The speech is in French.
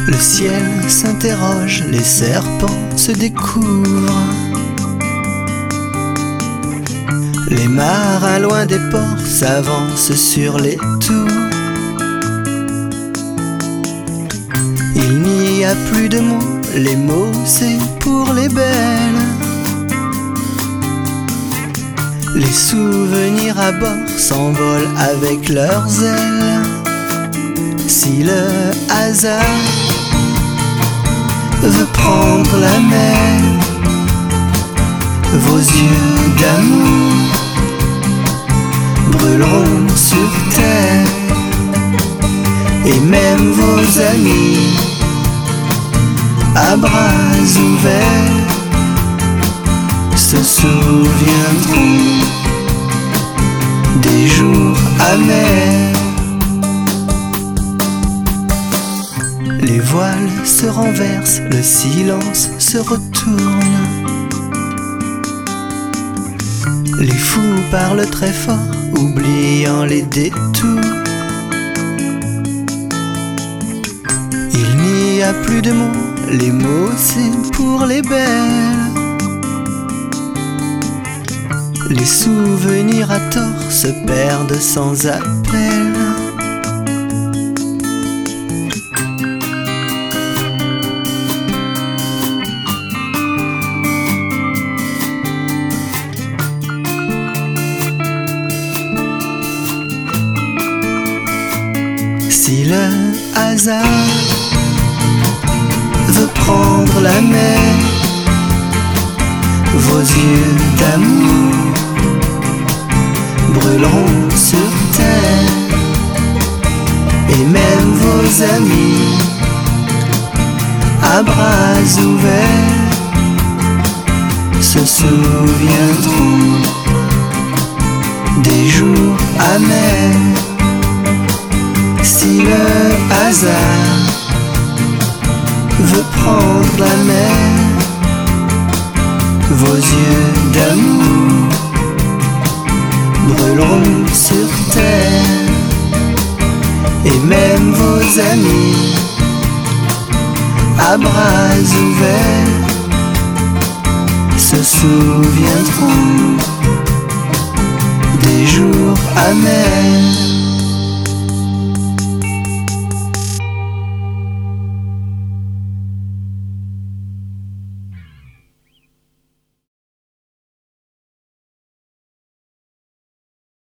Le ciel s'interroge, les serpents se découvrent. Les marins loin des ports s'avancent sur les tours. Il n'y a plus de mots, les mots c'est pour les belles. Les souvenirs à bord s'envolent avec leurs ailes. Si le hasard veut prendre la mer, vos yeux d'amour brûleront sur terre. Et même vos amis à bras ouverts se souviendront des jours amers. Les voiles se renversent, le silence se retourne. Les fous parlent très fort, oubliant les détours. Il n'y a plus de mots, les mots c'est pour les belles. Les souvenirs à tort se perdent sans appel. Si le hasard veut prendre la mer, vos yeux d'amour brûleront sur terre. Et même vos amis à bras ouverts se souviendront des jours amers. Si le hasard veut prendre la mer, vos yeux d'amour brûleront sur terre. Et même vos amis à bras ouverts se souviendront